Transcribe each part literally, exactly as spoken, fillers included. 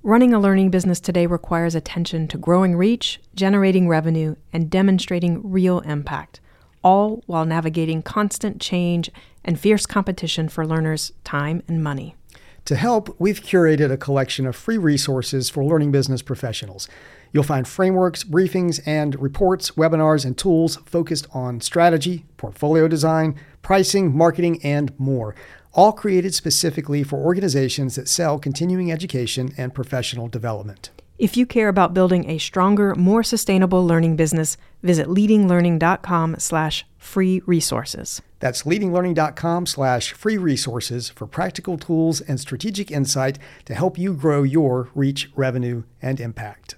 Running a learning business today requires attention to growing reach, generating revenue, and demonstrating real impact, all while navigating constant change and fierce competition for learners' time and money. To help, we've curated a collection of free resources for learning business professionals. You'll find frameworks, briefings, and reports, webinars, and tools focused on strategy, portfolio design, pricing, marketing, and more, all created specifically for organizations that sell continuing education and professional development. If you care about building a stronger, more sustainable learning business, visit leadinglearning.com slash free resources. That's leadinglearning.com slash free resources for practical tools and strategic insight to help you grow your reach, revenue, and impact.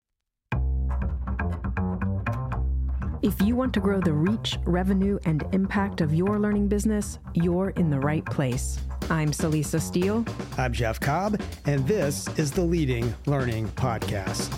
If you want to grow the reach, revenue, and impact of your learning business, you're in the right place. I'm Celisa Steele. I'm Jeff Cobb, and this is the Leading Learning Podcast.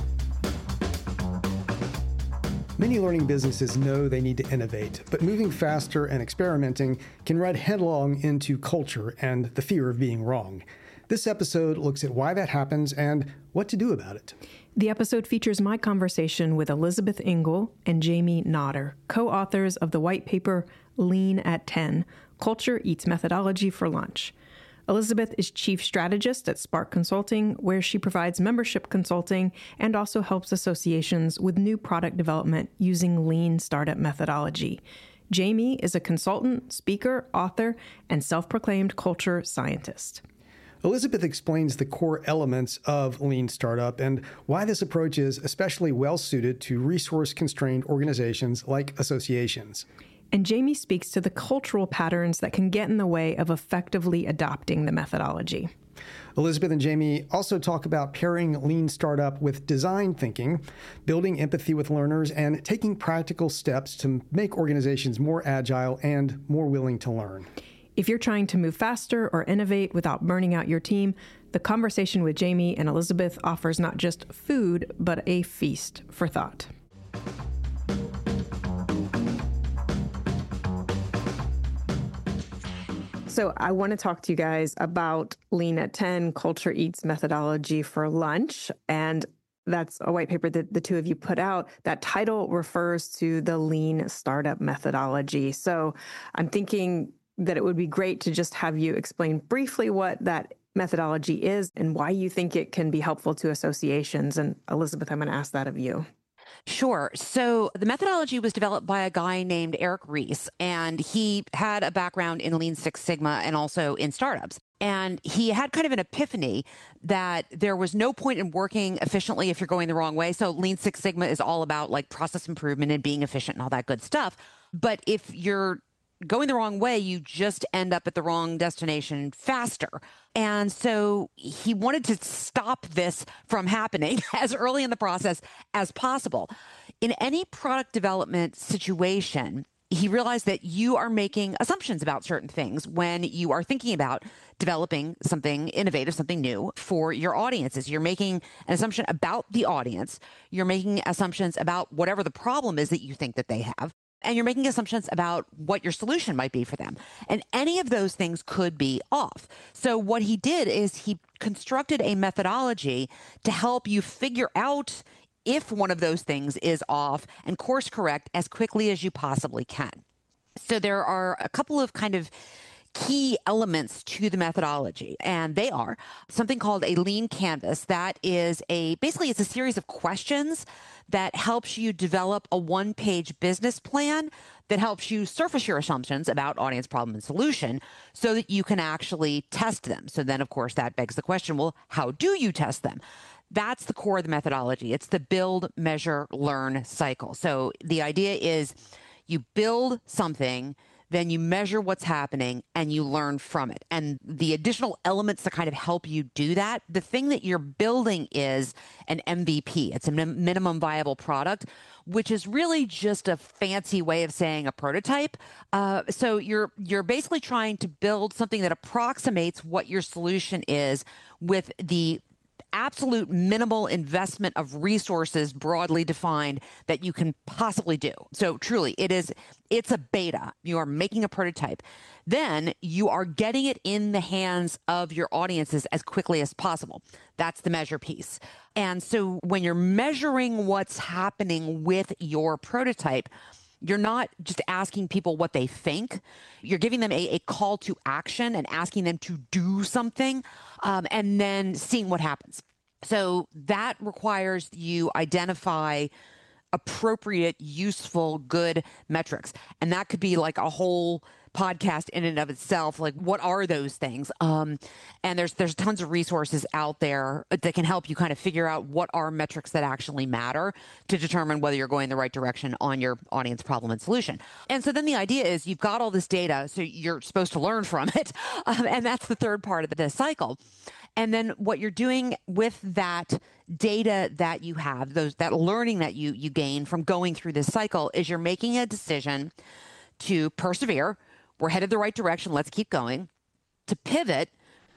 Many learning businesses know they need to innovate, but moving faster and experimenting can run headlong into culture and the fear of being wrong. This episode looks at why that happens and what to do about it. The episode features my conversation with Elizabeth Engel and Jamie Nodder, co-authors of the white paper Lean at ten, Culture Eats Methodology for Lunch. Elizabeth is chief strategist at Spark Consulting, where she provides membership consulting and also helps associations with new product development using lean startup methodology. Jamie is a consultant, speaker, author, and self-proclaimed culture scientist. Elizabeth explains the core elements of Lean Startup and why this approach is especially well-suited to resource-constrained organizations like associations. And Jamie speaks to the cultural patterns that can get in the way of effectively adopting the methodology. Elizabeth and Jamie also talk about pairing Lean Startup with design thinking, building empathy with learners, and taking practical steps to make organizations more agile and more willing to learn. If you're trying to move faster or innovate without burning out your team, the conversation with Jamie and Elizabeth offers not just food, but a feast for thought. So I want to talk to you guys about Lean at ten, Culture Eats Methodology for Lunch. And that's a white paper that the two of you put out. That title refers to the Lean Startup methodology. So I'm thinking that it would be great to just have you explain briefly what that methodology is and why you think it can be helpful to associations. And Elizabeth, I'm going to ask that of you. Sure. So the methodology was developed by a guy named Eric Ries, and he had a background in Lean Six Sigma and also in startups. And he had kind of an epiphany that there was no point in working efficiently if you're going the wrong way. So Lean Six Sigma is all about like process improvement and being efficient and all that good stuff. But if you're going the wrong way, you just end up at the wrong destination faster. And so he wanted to stop this from happening as early in the process as possible. In any product development situation, he realized that you are making assumptions about certain things when you are thinking about developing something innovative, something new for your audiences. You're making an assumption about the audience. You're making assumptions about whatever the problem is that you think that they have. And you're making assumptions about what your solution might be for them. And any of those things could be off. So what he did is he constructed a methodology to help you figure out if one of those things is off and course correct as quickly as you possibly can. So there are a couple of kind of key elements to the methodology, and they are something called a lean canvas. That is a, basically it's a series of questions that helps you develop a one-page business plan that helps you surface your assumptions about audience, problem, and solution so that you can actually test them. So then, of course, that begs the question, well, how do you test them? That's the core of the methodology. It's the build, measure, learn cycle. So the idea is you build something, then you measure what's happening and you learn from it. And the additional elements that kind of help you do that, the thing that you're building is an M V P. It's a min- minimum viable product, which is really just a fancy way of saying a prototype. Uh, so you're you're basically trying to build something that approximates what your solution is with the absolute minimal investment of resources broadly defined that you can possibly do. So truly, it is, it's a beta. You are making a prototype. Then you are getting it in the hands of your audiences as quickly as possible. That's the measure piece. And so when you're measuring what's happening with your prototype, you're not just asking people what they think. You're giving them a, a call to action and asking them to do something, um, and then seeing what happens. So that requires you identify appropriate, useful, good metrics. And that could be like a whole podcast in and of itself. Like, what are those things? Um, and there's there's tons of resources out there that can help you kind of figure out what are metrics that actually matter to determine whether you're going the right direction on your audience problem and solution. And so then the idea is you've got all this data, so you're supposed to learn from it. Um, and that's the third part of the cycle. And then what you're doing with that data that you have, those that learning that you you gain from going through this cycle, is you're making a decision to persevere. We're headed the right direction. Let's keep going. To pivot,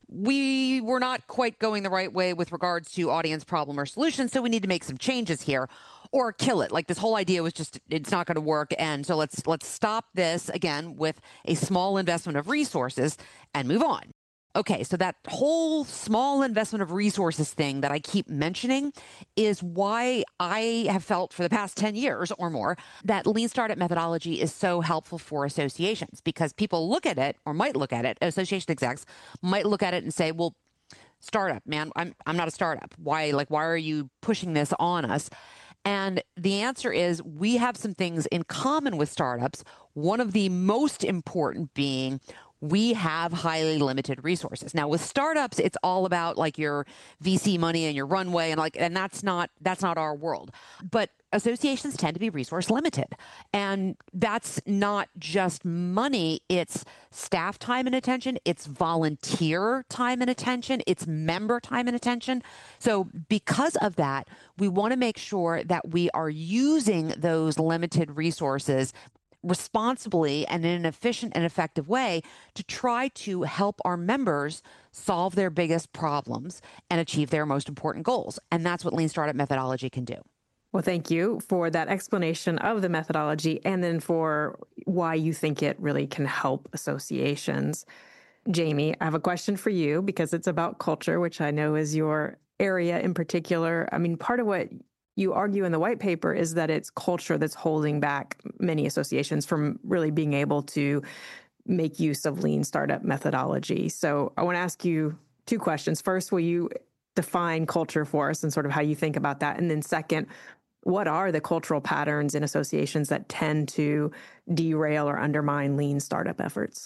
we were not quite going the right way with regards to audience problem or solution, so we need to make some changes here or kill it. Like, this whole idea was just, it's not going to work. And so let's let's stop this again with a small investment of resources and move on. Okay, so that whole small investment of resources thing that I keep mentioning is why I have felt for the past ten years or more that Lean Startup methodology is so helpful for associations, because people look at it, or might look at it, association execs might look at it and say, well, startup, man, I'm I'm not a startup. Why, like, why are you pushing this on us? And the answer is, we have some things in common with startups. One of the most important being, we have highly limited resources. Now, with startups, it's all about like your V C money and your runway, and like, and that's not that's not our world. But associations tend to be resource limited, and that's not just money. It's staff time and attention. It's volunteer time and attention. It's member time and attention. So because of that, we want to make sure that we are using those limited resources responsibly and in an efficient and effective way to try to help our members solve their biggest problems and achieve their most important goals. And that's what Lean Startup methodology can do. Well, thank you for that explanation of the methodology, and then for why you think it really can help associations. Jamie, I have a question for you, because it's about culture, which I know is your area in particular. I mean, part of what you argue in the white paper is that it's culture that's holding back many associations from really being able to make use of Lean Startup methodology. So I want to ask you two questions. First, will you define culture for us and sort of how you think about that? And then second, what are the cultural patterns in associations that tend to derail or undermine Lean Startup efforts?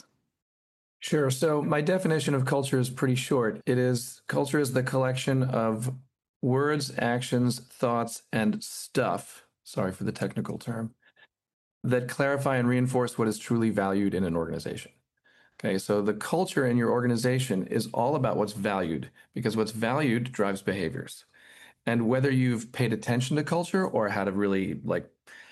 Sure. So my definition of culture is pretty short. It is, culture is the collection of words, actions, thoughts, and stuff, sorry for the technical term, that clarify and reinforce what is truly valued in an organization. Okay, so the culture in your organization is all about what's valued, because what's valued drives behaviors. And whether you've paid attention to culture or had a really like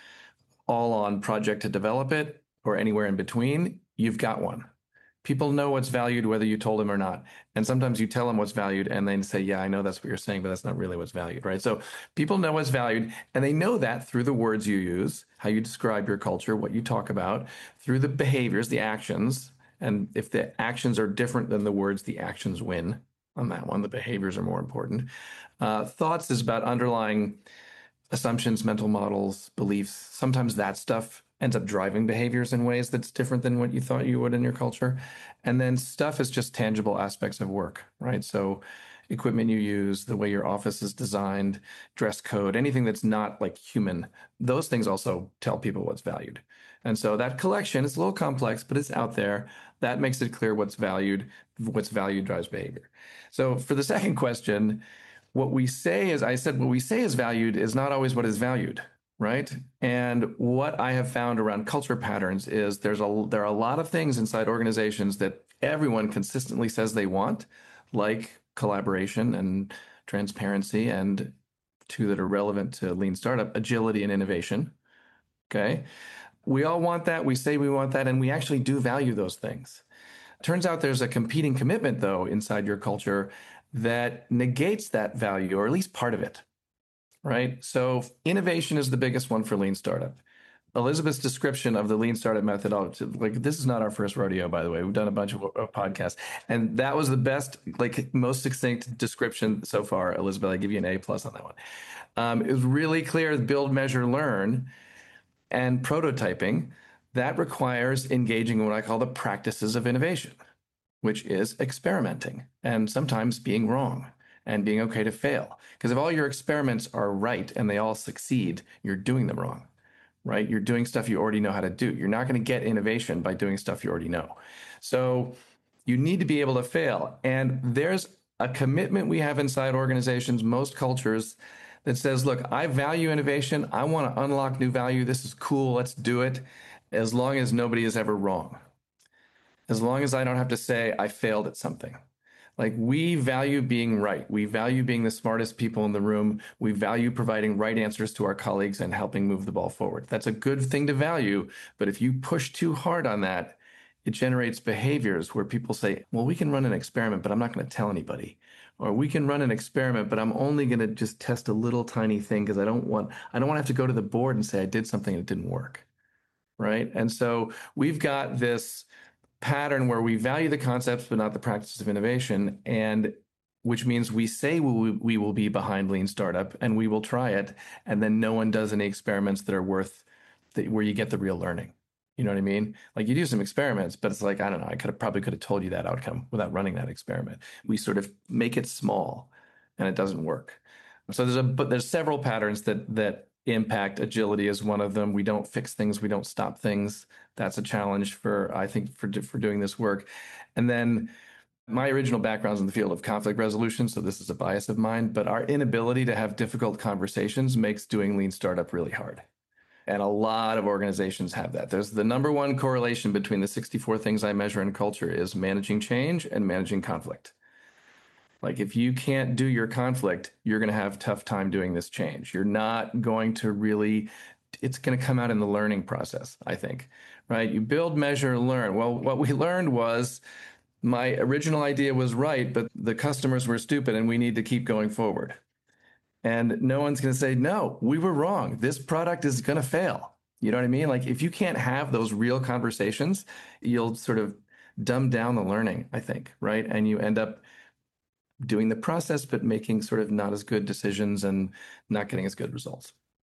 all-on project to develop it, or anywhere in between, you've got one. People know what's valued whether you told them or not. And sometimes you tell them what's valued and they say, yeah, I know that's what you're saying, but that's not really what's valued, right? So people know what's valued, and they know that through the words you use, how you describe your culture, what you talk about, through the behaviors, the actions. And if the actions are different than the words, the actions win on that one. The behaviors are more important. Uh, thoughts is about underlying assumptions, mental models, beliefs. Sometimes that stuff ends up driving behaviors in ways that's different than what you thought you would in your culture. And then stuff is just tangible aspects of work, right? So equipment you use, the way your office is designed, dress code, anything that's not like human, those things also tell people what's valued. And so that collection is a little complex, but it's out there. That makes it clear what's valued. What's valued drives behavior. So for the second question, what we say is, I said, what we say is valued is not always what is valued. Right. And what I have found around culture patterns is there's a there are a lot of things inside organizations that everyone consistently says they want, like collaboration and transparency, and two that are relevant to Lean Startup, agility and innovation. Okay. We all want that. We say we want that, and we actually do value those things. Turns out there's a competing commitment, though, inside your culture that negates that value, or at least part of it, right? So innovation is the biggest one for Lean Startup. Elizabeth's description of the Lean Startup methodology, like, this is not our first rodeo, by the way. We've done a bunch of, of podcasts, and that was the best, like, most succinct description so far. Elizabeth, I give you an A plus on that one. Um, it was really clear: build, measure, learn, and prototyping. That requires engaging in what I call the practices of innovation, which is experimenting and sometimes being wrong and being okay to fail. Because if all your experiments are right and they all succeed, you're doing them wrong. Right? You're doing stuff you already know how to do. You're not going to get innovation by doing stuff you already know. So you need to be able to fail. And there's a commitment we have inside organizations, most cultures, that says, look, I value innovation. I want to unlock new value. This is cool. Let's do it, as long as nobody is ever wrong. As long as I don't have to say I failed at something. Like, we value being right. We value being the smartest people in the room. We value providing right answers to our colleagues and helping move the ball forward. That's a good thing to value. But if you push too hard on that, it generates behaviors where people say, well, we can run an experiment, but I'm not going to tell anybody. Or we can run an experiment, but I'm only going to just test a little tiny thing because I don't want, I don't want to have to go to the board and say I did something and it didn't work. Right? And so we've got this pattern where we value the concepts but not the practices of innovation, and which means we say we, we will be behind Lean Startup and we will try it, and then no one does any experiments that are worth that, where you get the real learning. You know what I mean? Like, you do some experiments, but it's like, I don't know, I could have probably could have told you that outcome without running that experiment. We sort of make it small and it doesn't work. So there's a but there's several patterns that that impact. Agility is one of them. We don't fix things. We don't stop things. That's a challenge for, I think, for, for doing this work. And then my original background is in the field of conflict resolution, so this is a bias of mine, but our inability to have difficult conversations makes doing Lean Startup really hard. And a lot of organizations have that. There's the number one correlation between the sixty-four things I measure in culture is managing change and managing conflict. Like, if you can't do your conflict, you're going to have a tough time doing this change. You're not going to really, it's going to come out in the learning process, I think, right? You build, measure, learn. Well, what we learned was my original idea was right, but the customers were stupid and we need to keep going forward. And no one's going to say, no, we were wrong. This product is going to fail. You know what I mean? Like, if you can't have those real conversations, you'll sort of dumb down the learning, I think, right? And you end up doing the process, but making sort of not as good decisions and not getting as good results.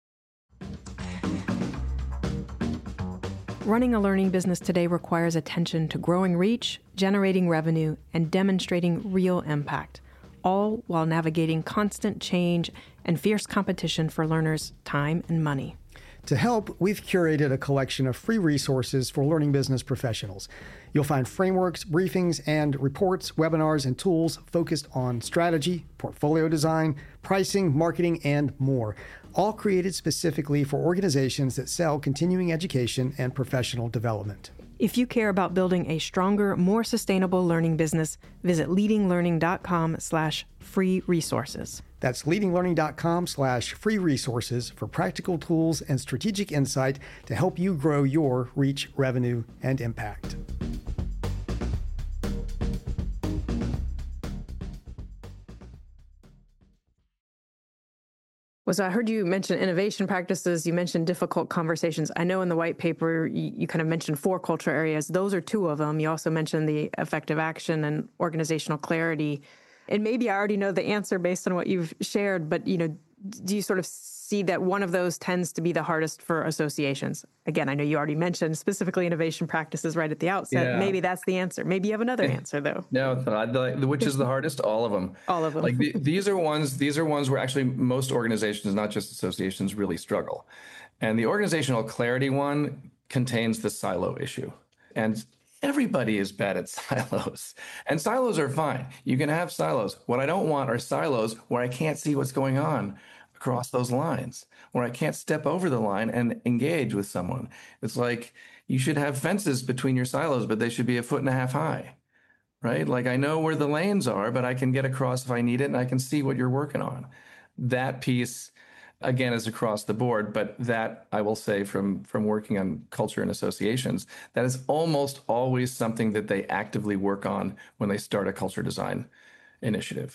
Running a learning business today requires attention to growing reach, generating revenue, and demonstrating real impact, all while navigating constant change and fierce competition for learners' time and money. To help, we've curated a collection of free resources for learning business professionals. You'll find frameworks, briefings, and reports, webinars, and tools focused on strategy, portfolio design, pricing, marketing, and more, all created specifically for organizations that sell continuing education and professional development. If you care about building a stronger, more sustainable learning business, visit leadinglearning.com slash free resources. That's leadinglearning.com slash free resources for practical tools and strategic insight to help you grow your reach, revenue, and impact. Well, so I heard you mention innovation practices. You mentioned difficult conversations. I know in the white paper, you, you kind of mentioned four culture areas. Those are two of them. You also mentioned the effective action and organizational clarity. And maybe I already know the answer based on what you've shared, but, you know, do you sort of see that one of those tends to be the hardest for associations? Again, I know you already mentioned specifically innovation practices right at the outset. Yeah. Maybe that's the answer. Maybe you have another answer, though. No, which is the hardest? All of them. All of them. Like the, these are ones. These are ones where actually most organizations, not just associations, really struggle. And the organizational clarity one contains the silo issue, and everybody is bad at silos. And silos are fine. You can have silos. What I don't want are silos where I can't see what's going on across those lines, where I can't step over the line and engage with someone. It's like you should have fences between your silos, but they should be a foot and a half high, right? Like, I know where the lanes are, but I can get across if I need it, and I can see what you're working on. That piece, again, is across the board, but that, I will say, from, from working on culture and associations, that is almost always something that they actively work on when they start a culture design initiative.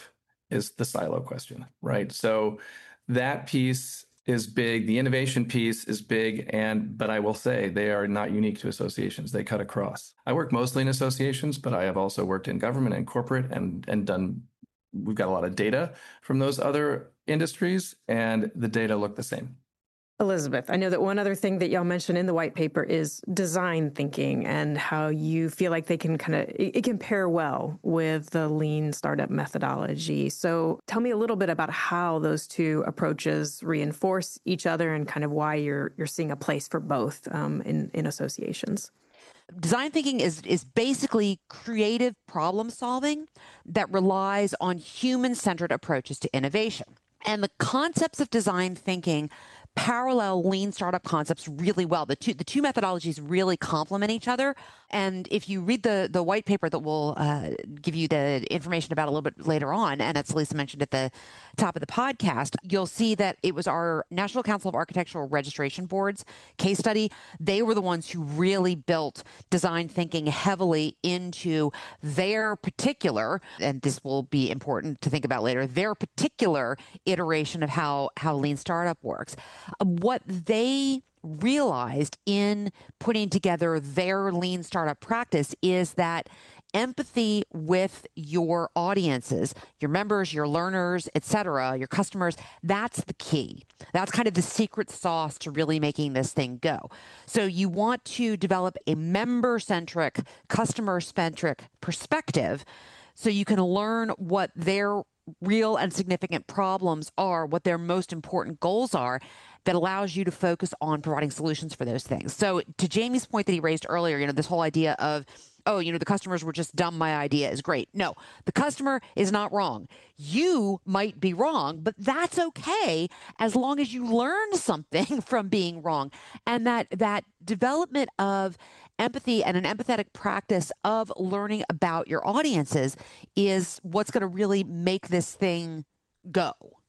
is the silo question, right? So that piece is big. The innovation piece is big. And, but I will say they are not unique to associations. They cut across. I work mostly in associations, but I have also worked in government and corporate and, and done, we've got a lot of data from those other industries, and the data look the same. Elizabeth, I know that one other thing that y'all mentioned in the white paper is design thinking and how you feel like they can kind of, it, it can pair well with the lean startup methodology. So tell me a little bit about how those two approaches reinforce each other and kind of why you're you're seeing a place for both um, in, in associations. Design thinking is is basically creative problem solving that relies on human-centered approaches to innovation. And the concepts of design thinking parallel lean startup concepts really well. The two the two methodologies really complement each other. And if you read the the white paper that we'll uh, give you the information about a little bit later on, and as Lisa mentioned at the top of the podcast, you'll see that it was our National Council of Architectural Registration Boards case study. They were the ones who really built design thinking heavily into their particular, and this will be important to think about later, their particular iteration of how, how lean startup works. What they realized in putting together their lean startup practice is that empathy with your audiences, your members, your learners, et cetera, your customers, that's the key. That's kind of the secret sauce to really making this thing go. So you want to develop a member-centric, customer-centric perspective so you can learn what their real and significant problems are, what their most important goals are, that allows you to focus on providing solutions for those things. So to Jamie's point that he raised earlier, you know, this whole idea of, oh, you know, the customers were just dumb, my idea is great. No, the customer is not wrong. You might be wrong, but that's okay as long as you learn something from being wrong. And that that development of empathy and an empathetic practice of learning about your audiences is what's going to really make this thing go.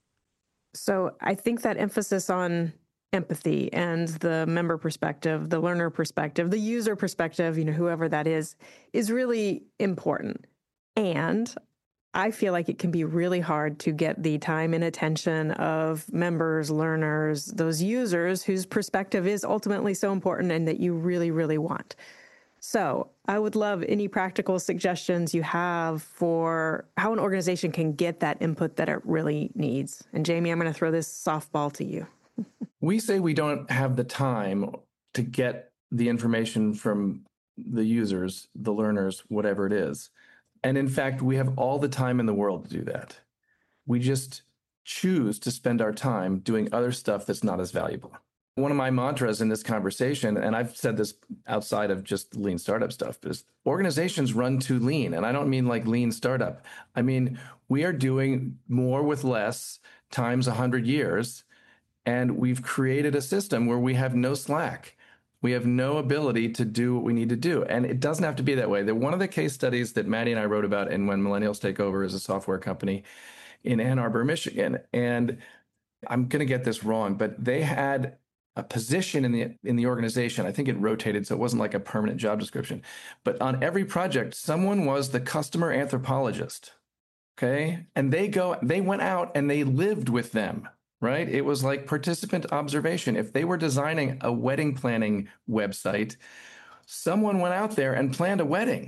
So I think that emphasis on empathy and the member perspective, the learner perspective, the user perspective, you know, whoever that is, is really important. And I feel like it can be really hard to get the time and attention of members, learners, those users whose perspective is ultimately so important and that you really, really want. So I would love any practical suggestions you have for how an organization can get that input that it really needs. And Jamie, I'm going to throw this softball to you. We say we don't have the time to get the information from the users, the learners, whatever it is. And in fact, we have all the time in the world to do that. We just choose to spend our time doing other stuff that's not as valuable. One of my mantras in this conversation, and I've said this outside of just lean startup stuff, is organizations run too lean. And I don't mean like lean startup. I mean, we are doing more with less times one hundred years. And we've created a system where we have no slack. We have no ability to do what we need to do. And it doesn't have to be that way. One of the case studies that Maddie and I wrote about in When Millennials Take Over is a software company in Ann Arbor, Michigan. And I'm going to get this wrong, but they had a position in the in the organization. I think it rotated, so it wasn't like a permanent job description. But on every project, someone was the customer anthropologist. Okay. And they go, they went out and they lived with them. Right? It was like participant observation. If they were designing a wedding planning website, someone went out there and planned a wedding,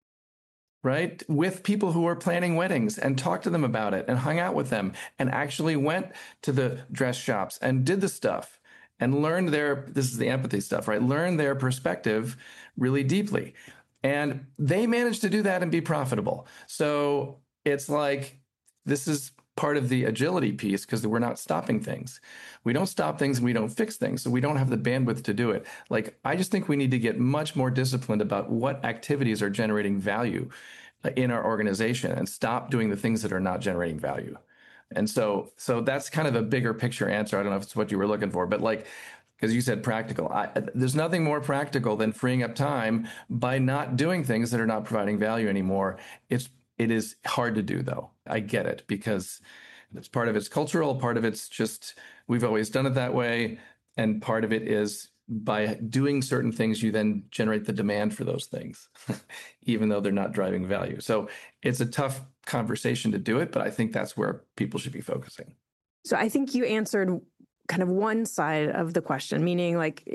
right? With people who were planning weddings and talked to them about it and hung out with them and actually went to the dress shops and did the stuff and learned their, this is the empathy stuff, right? Learned their perspective really deeply. And they managed to do that and be profitable. So it's like, this is part of the agility piece because we're not stopping things. We don't stop things and we don't fix things. So we don't have the bandwidth to do it. Like, I just think we need to get much more disciplined about what activities are generating value in our organization and stop doing the things that are not generating value. And so, so that's kind of a bigger picture answer. I don't know if it's what you were looking for, but like, because you said practical, I, there's nothing more practical than freeing up time by not doing things that are not providing value anymore. It's It is hard to do, though. I get it, because it's part of it's cultural, part of it's just we've always done it that way, and part of it is by doing certain things, you then generate the demand for those things, even though they're not driving value. So it's a tough conversation to do it, but I think that's where people should be focusing. So I think you answered kind of one side of the question, meaning like,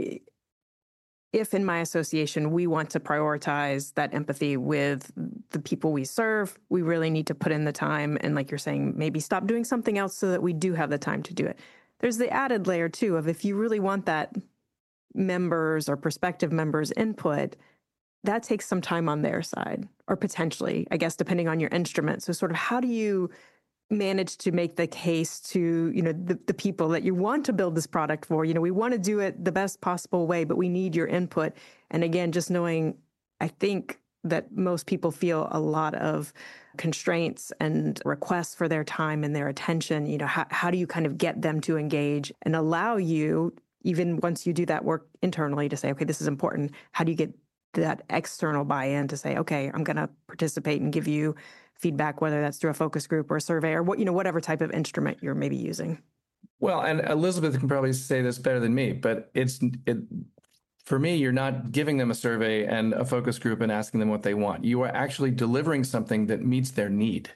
if in my association, we want to prioritize that empathy with the people we serve, we really need to put in the time. And like you're saying, maybe stop doing something else so that we do have the time to do it. There's the added layer too of if you really want that members or prospective members input, that takes some time on their side, or potentially, I guess, depending on your instrument. So sort of how do you manage to make the case to, you know, the, the people that you want to build this product for? You know, we want to do it the best possible way, but we need your input. And again, just knowing, I think that most people feel a lot of constraints and requests for their time and their attention. You know, how, how do you kind of get them to engage and allow you, even once you do that work internally, to say, okay, this is important. How do you get that external buy-in to say, okay, I'm going to participate and give you feedback, whether that's through a focus group or a survey or what, you know, whatever type of instrument you're maybe using? Well, and Elizabeth can probably say this better than me, but it's it, for me, you're not giving them a survey and a focus group and asking them what they want. You are actually delivering something that meets their need,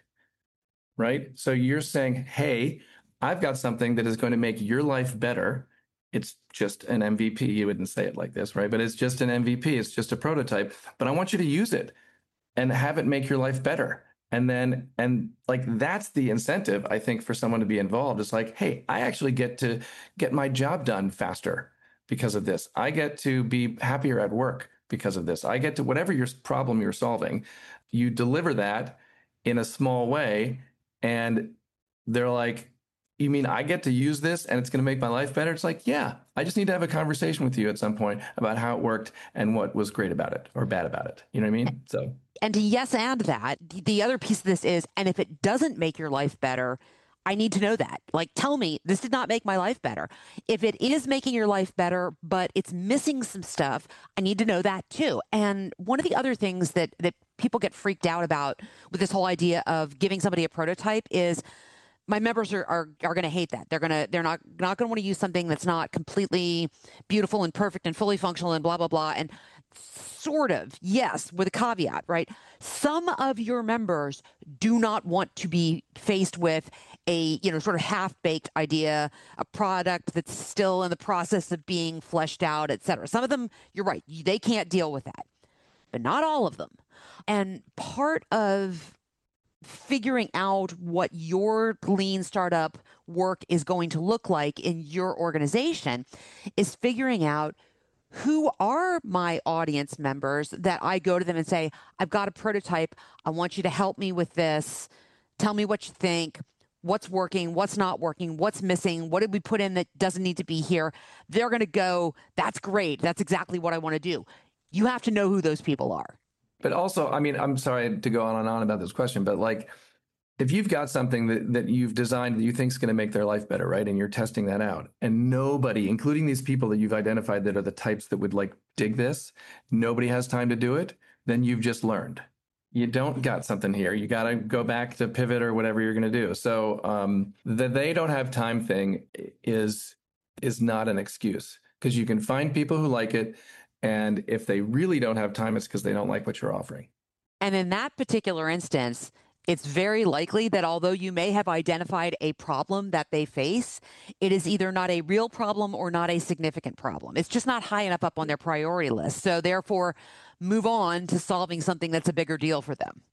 right? So you're saying, hey, I've got something that is going to make your life better. It's just an M V P. You wouldn't say it like this, right? But it's just an M V P. It's just a prototype. But I want you to use it and have it make your life better. And then, and like, that's the incentive, I think, for someone to be involved. It's like, hey, I actually get to get my job done faster because of this. I get to be happier at work because of this. I get to, whatever your problem you're solving, you deliver that in a small way. And they're like, you mean I get to use this and it's going to make my life better? It's like, yeah, I just need to have a conversation with you at some point about how it worked and what was great about it or bad about it. You know what I mean? So, and to yes and that, the other piece of this is, and if it doesn't make your life better, I need to know that. Like, tell me, this did not make my life better. If it is making your life better, but it's missing some stuff, I need to know that too. And one of the other things that that people get freaked out about with this whole idea of giving somebody a prototype is, my members are are, are going to hate that. They're going to they're not not going to want to use something that's not completely beautiful and perfect and fully functional and blah blah blah. And sort of, yes, with a caveat, right? Some of your members do not want to be faced with a, you know, sort of half-baked idea, a product that's still in the process of being fleshed out, et cetera. Some of them, you're right, they can't deal with that, but not all of them. And part of figuring out what your lean startup work is going to look like in your organization is figuring out who are my audience members that I go to them and say, I've got a prototype. I want you to help me with this. Tell me what you think. What's working? What's not working? What's missing? What did we put in that doesn't need to be here? They're going to go, that's great. That's exactly what I want to do. You have to know who those people are. But also, I mean, I'm sorry to go on and on about this question, but like, if you've got something that, that you've designed that you think is going to make their life better, right? And you're testing that out, and nobody, including these people that you've identified that are the types that would like dig this, nobody has time to do it, then you've just learned. You don't got something here. You got to go back to pivot or whatever you're going to do. So um, the they don't have time thing is is not an excuse, because you can find people who like it. And if they really don't have time, it's because they don't like what you're offering. And in that particular instance, it's very likely that although you may have identified a problem that they face, it is either not a real problem or not a significant problem. It's just not high enough up on their priority list. So therefore, move on to solving something that's a bigger deal for them.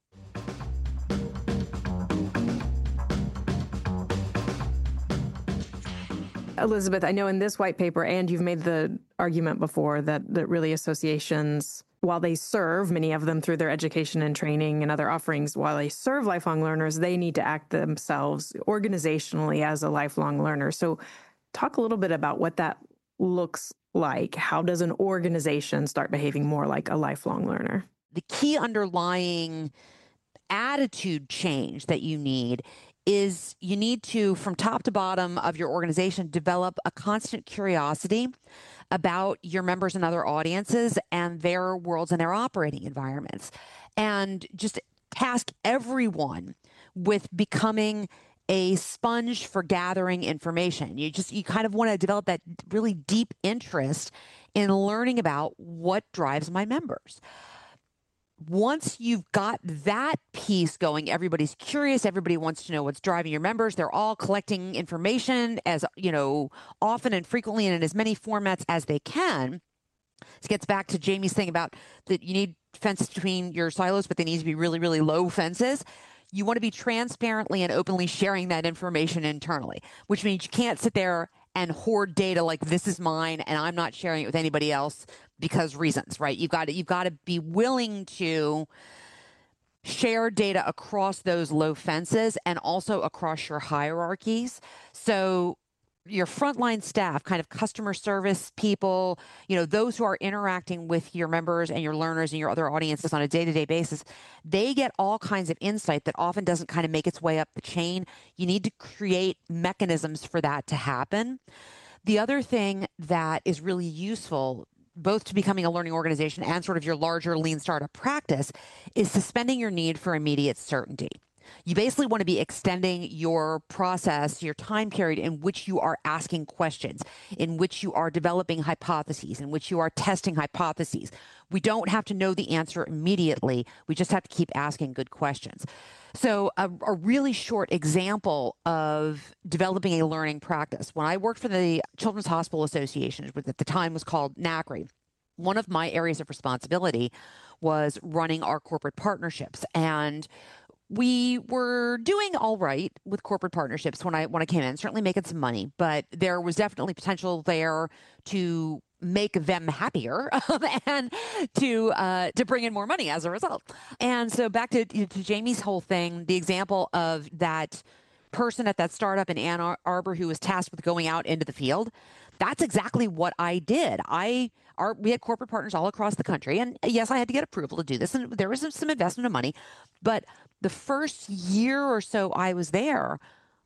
Elizabeth, I know in this white paper, and you've made the argument before that, that really associations, while they serve, many of them through their education and training and other offerings, while they serve lifelong learners, they need to act themselves organizationally as a lifelong learner. So talk a little bit about what that looks like. How does an organization start behaving more like a lifelong learner? The key underlying attitude change that you need is you need to, from top to bottom of your organization, develop a constant curiosity about your members and other audiences and their worlds and their operating environments. And just task everyone with becoming a sponge for gathering information. You just, you kind of want to develop that really deep interest in learning about what drives my members. Once you've got that piece going, everybody's curious. Everybody wants to know what's driving your members. They're all collecting information as, you know, often and frequently and in as many formats as they can. This gets back to Jamie's thing about that you need fences between your silos, but they need to be really, really low fences. You want to be transparently and openly sharing that information internally, which means you can't sit there and hoard data like this is mine and I'm not sharing it with anybody else because reasons, right? You've got to, you've got to be willing to share data across those low fences and also across your hierarchies. So your frontline staff, kind of customer service people, you know, those who are interacting with your members and your learners and your other audiences on a day-to-day basis, they get all kinds of insight that often doesn't kind of make its way up the chain. You need to create mechanisms for that to happen. The other thing that is really useful, both to becoming a learning organization and sort of your larger lean startup practice, is suspending your need for immediate certainty. You basically want to be extending your process, your time period in which you are asking questions, in which you are developing hypotheses, in which you are testing hypotheses. We don't have to know the answer immediately. We just have to keep asking good questions. So a, a really short example of developing a learning practice. When I worked for the Children's Hospital Association, which at the time was called NACRI, one of my areas of responsibility was running our corporate partnerships. And we were doing all right with corporate partnerships when I when I came in, certainly making some money, but there was definitely potential there to make them happier and to uh, to bring in more money as a result. And so back to, to Jamie's whole thing, the example of that person at that startup in Ann Arbor who was tasked with going out into the field. That's exactly what I did. I our, we had corporate partners all across the country. And yes, I had to get approval to do this. And there was some investment of money. But the first year or so I was there,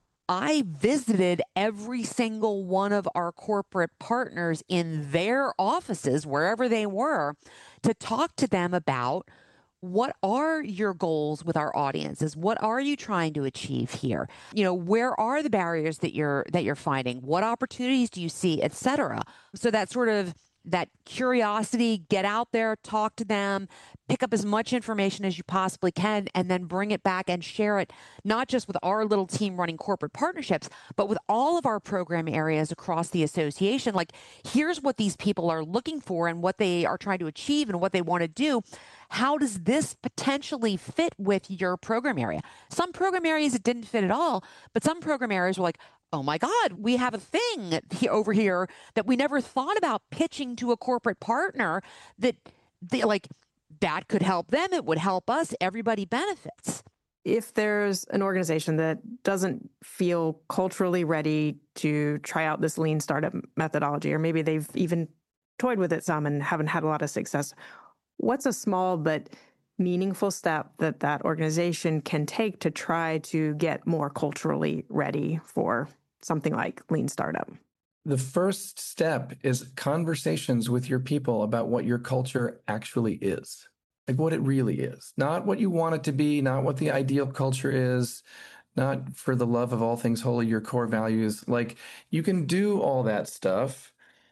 I visited every single one of our corporate partners in their offices, wherever they were, to talk to them about what are your goals with our audiences? What are you trying to achieve here? You know, where are the barriers that you're that you're finding? What opportunities do you see, et cetera? So that sort of that curiosity, get out there, talk to them, pick up as much information as you possibly can, and then bring it back and share it, not just with our little team running corporate partnerships, but with all of our program areas across the association. Like, here's what these people are looking for and what they are trying to achieve and what they want to do. How does this potentially fit with your program area? Some program areas it didn't fit at all, but some program areas were like, oh my God, we have a thing over here that we never thought about pitching to a corporate partner that they, like that could help them. It would help us. Everybody benefits. If there's an organization that doesn't feel culturally ready to try out this lean startup methodology, or maybe they've even toyed with it some and haven't had a lot of success, what's a small but meaningful step that that organization can take to try to get more culturally ready for something like lean startup? The first step is conversations with your people about what your culture actually is, like what it really is, not what you want it to be, not what the ideal culture is, not for the love of all things holy, your core values. Like, you can do all that stuff,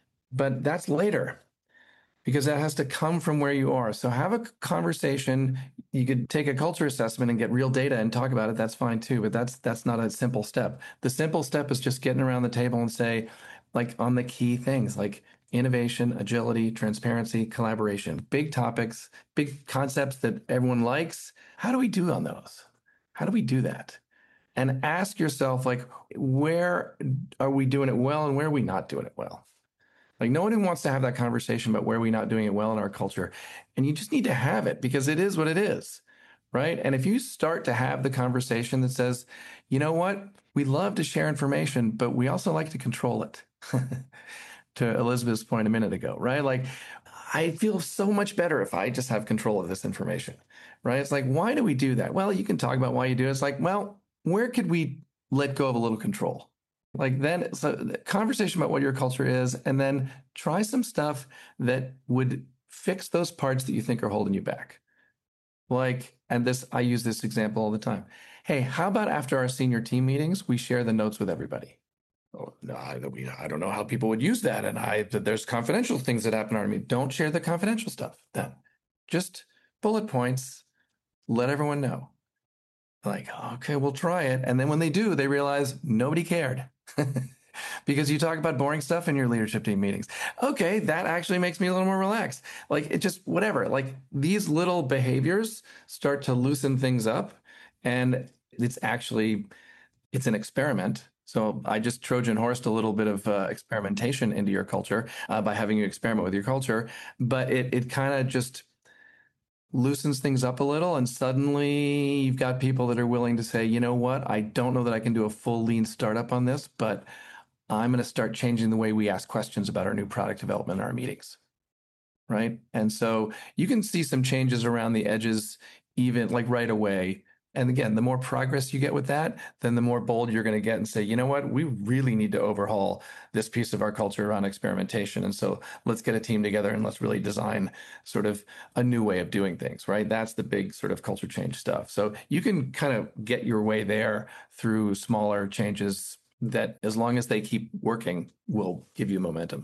but that's later, because that has to come from where you are. So have a conversation. You could take a culture assessment and get real data and talk about it. That's fine too, but that's that's not a simple step. The simple step is just getting around the table and say, like, on the key things like innovation, agility, transparency, collaboration, big topics, big concepts that everyone likes. How do we do on those? How do we do that? And ask yourself, like, where are we doing it well and where are we not doing it well? Like, no one wants to have that conversation about where we're not doing it well in our culture. And you just need to have it because it is what it is, right? And if you start to have the conversation that says, you know what, we love to share information, but we also like to control it. To Elizabeth's point a minute ago, right? Like, I feel so much better if I just have control of this information, right? It's like, why do we do that? Well, you can talk about why you do it. It's like, well, where could we let go of a little control? Like, then, so the conversation about what your culture is, and then try some stuff that would fix those parts that you think are holding you back. Like, and this, I use this example all the time. hey, how about after our senior team meetings, we share the notes with everybody? Oh, no, I, we, I don't know how people would use that. And I, there's confidential things that happen in our meeting. Don't share the confidential stuff then. Just bullet points, let everyone know. Like, okay, we'll try it. And then when they do, they realize nobody cared because you talk about boring stuff in your leadership team meetings. Okay, that actually makes me a little more relaxed. Like, it just, whatever. Like, these little behaviors start to loosen things up. And it's actually, it's an experiment. So I just Trojan horsed a little bit of uh, experimentation into your culture uh, by having you experiment with your culture. But it it kind of just loosens things up a little, and suddenly you've got people that are willing to say, you know what, I don't know that I can do a full lean startup on this, but I'm going to start changing the way we ask questions about our new product development in our meetings, right? And so you can see some changes around the edges, even like right away. And again, the more progress you get with that, then the more bold you're going to get and say, you know what, we really need to overhaul this piece of our culture around experimentation. And so let's get a team together and let's really design sort of a new way of doing things, right? That's the big sort of culture change stuff. So you can kind of get your way there through smaller changes that, as long as they keep working, will give you momentum.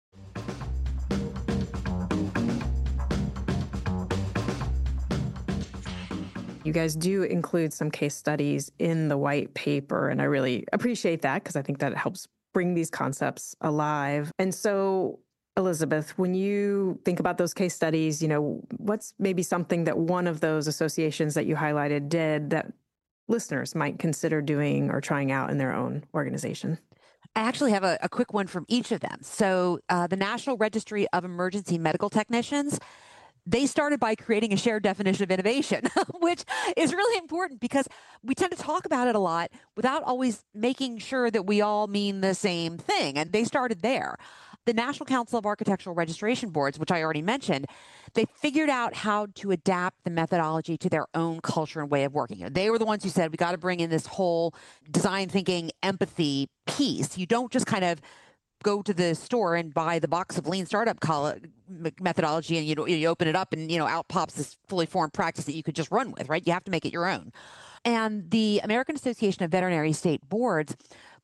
You guys do include some case studies in the white paper, and I really appreciate that because I think that helps bring these concepts alive. And so, Elizabeth, when you think about those case studies, you know, what's maybe something that one of those associations that you highlighted did that listeners might consider doing or trying out in their own organization? I actually have a, a quick one from each of them. So uh, the National Registry of Emergency Medical Technicians, they started by creating a shared definition of innovation, which is really important because we tend to talk about it a lot without always making sure that we all mean the same thing. And they started there. The National Council of Architectural Registration Boards, which I already mentioned, they figured out how to adapt the methodology to their own culture and way of working. They were the ones who said, we got to bring in this whole design thinking, empathy piece. You don't just kind of go to the store and buy the box of lean startup methodology and you know, you open it up and you know out pops this fully formed practice that you could just run with, right? You have to make it your own. And the American Association of Veterinary State Boards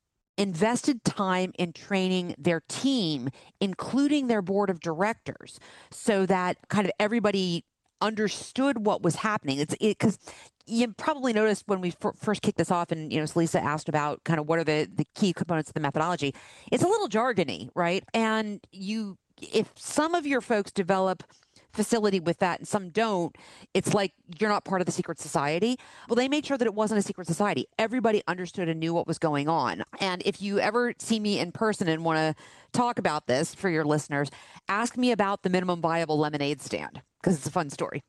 invested time in training their team, including their board of directors, so that kind of everybody understood what was happening. It's because it, you probably noticed when we f- first kicked this off and, you know, Lisa asked about kind of what are the, the key components of the methodology. It's a little jargony, right? And you, if some of your folks develop facility with that and some don't, it's like you're not part of the secret society. Well, they made sure that it wasn't a secret society. Everybody understood and knew what was going on. And if you ever see me in person and want to talk about this for your listeners, ask me about the minimum viable lemonade stand because it's a fun story.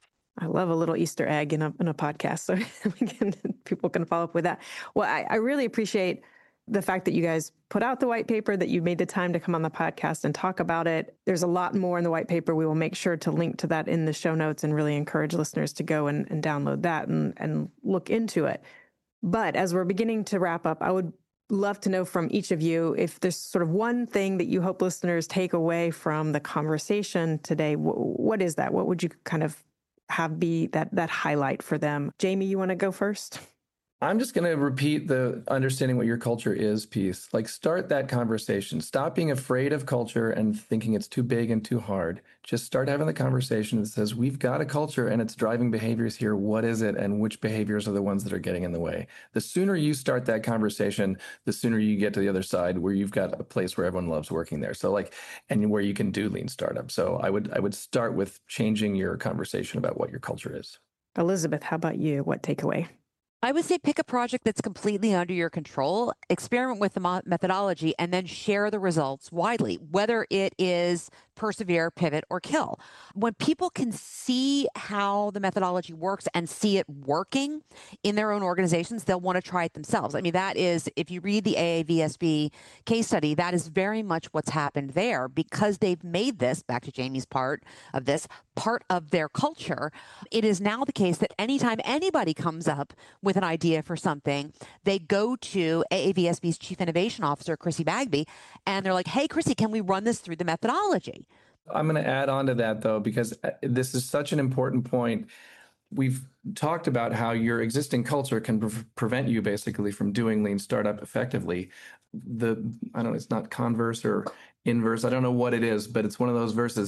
I love a little Easter egg in a in a podcast, so we can, people can follow up with that. Well, I, I really appreciate the fact that you guys put out the white paper, that you made the time to come on the podcast and talk about it. There's a lot more in the white paper. We will make sure to link to that in the show notes and really encourage listeners to go and, and download that and, and look into it. But as we're beginning to wrap up, I would love to know from each of you if there's sort of one thing that you hope listeners take away from the conversation today. W- what is that? What would you kind of have be that that highlight for them? Jamie, you want to go first? I'm just going to repeat the understanding what your culture is piece. Like, start that conversation. Stop being afraid of culture and thinking it's too big and too hard. Just start having the conversation that says, we've got a culture and it's driving behaviors here. What is it? And which behaviors are the ones that are getting in the way? The sooner you start that conversation, the sooner you get to the other side where you've got a place where everyone loves working there. So like, and where you can do lean startup. So I would, I would start with changing your conversation about what your culture is. Elizabeth, how about you? What takeaway? I would say pick a project that's completely under your control, experiment with the mo- methodology, and then share the results widely, whether it is persevere, pivot, or kill. When people can see how the methodology works and see it working in their own organizations, they'll want to try it themselves. I mean, that is, if you read the A A V S B case study, that is very much what's happened there because they've made this, back to Jamie's part of this, part of their culture. It is now the case that anytime anybody comes up with an idea for something, they go to A A V S B's Chief Innovation Officer, Chrissy Bagby, and they're like, hey, Chrissy, can we run this through the methodology? I'm going to add on to that, though, because this is such an important point. we've talked about how your existing culture can pre- prevent you basically from doing lean startup effectively. The, I don't know, it's not converse or inverse. I don't know what it is, but it's one of those verses.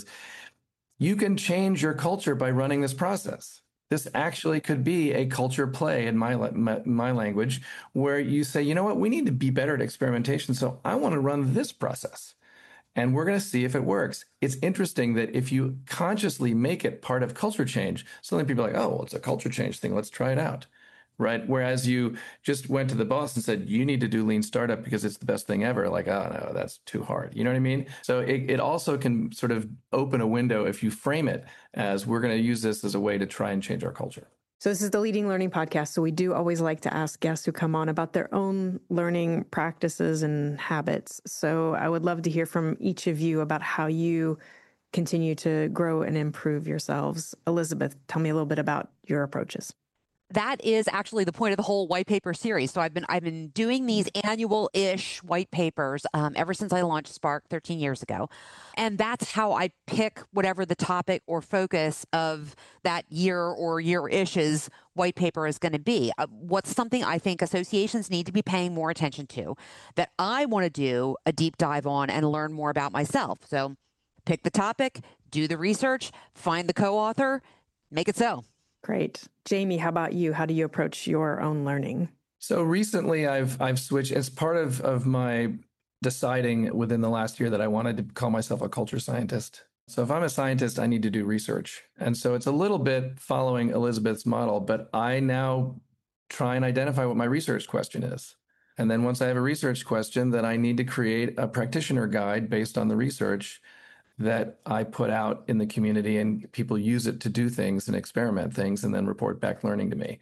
You can change your culture by running this process. This actually could be a culture play in my, my, my language, where you say, you know what, we need to be better at experimentation. So I want to run this process. And we're going to see if it works. It's interesting that if you consciously make it part of culture change, suddenly people are like, oh, well, it's a culture change thing. Let's try it out, right? Whereas you just went to the boss and said, you need to do lean startup because it's the best thing ever. Like, oh, no, that's too hard. You know what I mean? So it, it also can sort of open a window if you frame it as we're going to use this as a way to try and change our culture. So this is the Leading Learning Podcast. So we do always like to ask guests who come on about their own learning practices and habits. So I would love to hear from each of you about how you continue to grow and improve yourselves. Elizabeth, tell me a little bit about your approaches. That is actually the point of the whole white paper series. So I've been I've been doing these annual-ish white papers um, ever since I launched Spark thirteen years ago. And that's how I pick whatever the topic or focus of that year or year-ish's white paper is going to be. Uh, what's something I think associations need to be paying more attention to that I want to do a deep dive on and learn more about myself. So pick the topic, do the research, find the co-author, make it so. Great. Jamie, how about you? How do you approach your own learning? So recently I've I've switched as part of, of my deciding within the last year that I wanted to call myself a culture scientist. So if I'm a scientist, I need to do research. And so it's a little bit following Elizabeth's model, but I now try and identify what my research question is. And then once I have a research question, then I need to create a practitioner guide based on the research that I put out in the community, and people use it to do things and experiment things and then report back learning to me.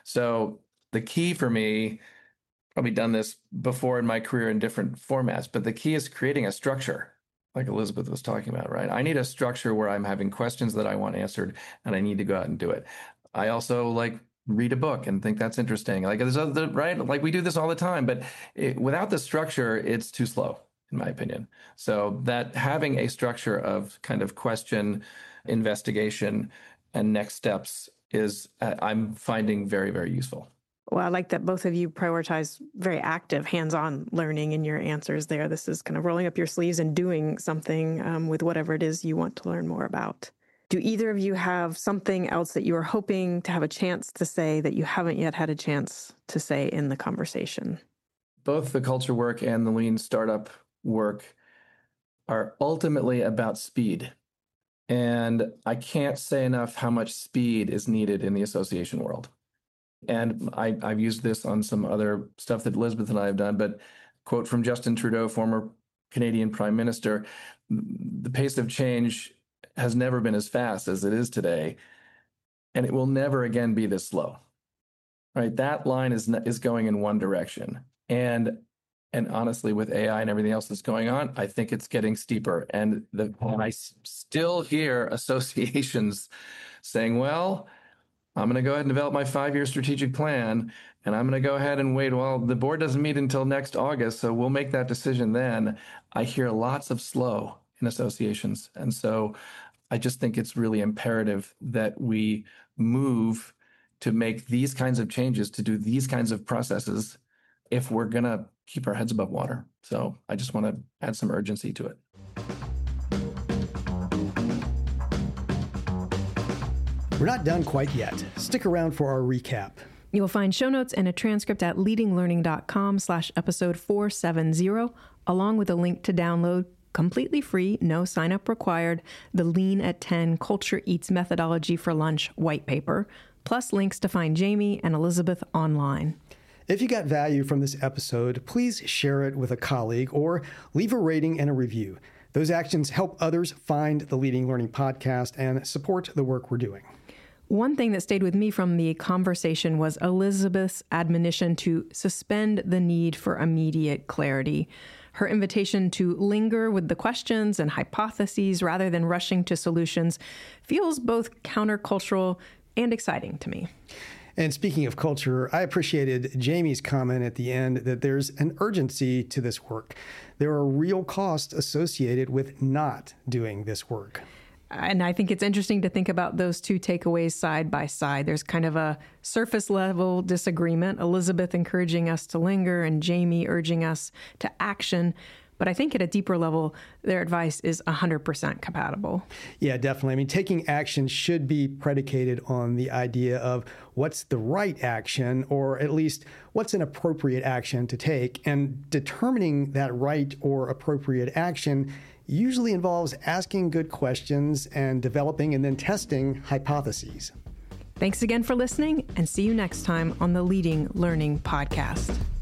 So the key for me, probably done this before in my career in different formats, but the key is creating a structure like Elizabeth was talking about, right? I need a structure where I'm having questions that I want answered and I need to go out and do it. I also like read a book and think that's interesting. Like there's other, right? Like we do this all the time, but it, without the structure, it's too slow, in my opinion. So that having a structure of kind of question, investigation, and next steps is, uh, I'm finding very, very useful. Well, I like that both of you prioritize very active, hands-on learning in your answers there. This is kind of rolling up your sleeves and doing something um, with whatever it is you want to learn more about. Do either of you have something else that you are hoping to have a chance to say that you haven't yet had a chance to say in the conversation? Both the culture work and the lean startup work are ultimately about speed. And I can't say enough how much speed is needed in the association world. And I, I've used this on some other stuff that Elizabeth and I have done, but quote from Justin Trudeau, former Canadian Prime Minister, the pace of change has never been as fast as it is today, and it will never again be this slow, right? That line is is going in one direction. And and honestly, with A I and everything else that's going on, I think it's getting steeper. And, the, and I s- still hear associations saying, well, I'm going to go ahead and develop my five-year strategic plan, and I'm going to go ahead and wait. Well, the board doesn't meet until next August, so we'll make that decision then. I hear lots of slow in associations. And so I just think it's really imperative that we move to make these kinds of changes, to do these kinds of processes if we're going to keep our heads above water. So I just want to add some urgency to it. We're not done quite yet. Stick around for our recap. You'll find show notes and a transcript at leadinglearning.com slash episode 470, along with a link to download, completely free, no sign-up required, the Lean at ten Culture Eats Methodology for Lunch white paper, plus links to find Jamie and Elizabeth online. If you got value from this episode, please share it with a colleague or leave a rating and a review. Those actions help others find the Leading Learning Podcast and support the work we're doing. One thing that stayed with me from the conversation was Elizabeth's admonition to suspend the need for immediate clarity. Her invitation to linger with the questions and hypotheses rather than rushing to solutions feels both countercultural and exciting to me. And speaking of culture, I appreciated Jamie's comment at the end that there's an urgency to this work. There are real costs associated with not doing this work. And I think it's interesting to think about those two takeaways side by side. There's kind of a surface level disagreement, Elizabeth encouraging us to linger and Jamie urging us to action. But I think at a deeper level, their advice is one hundred percent compatible. Yeah, definitely. I mean, taking action should be predicated on the idea of what's the right action, or at least what's an appropriate action to take. And determining that right or appropriate action usually involves asking good questions and developing and then testing hypotheses. Thanks again for listening, and see you next time on the Leading Learning Podcast.